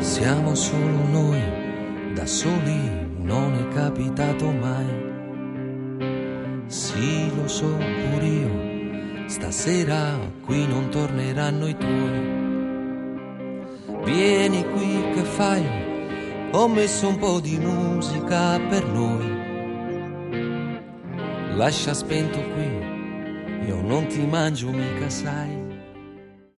Siamo solo noi, da soli non è capitato mai. Sì, lo so pure io, stasera qui non torneranno i tuoi. Vieni qui, che fai? Ho messo un po' di musica per noi. Lascia spento qui, io non ti mangio mica, sai.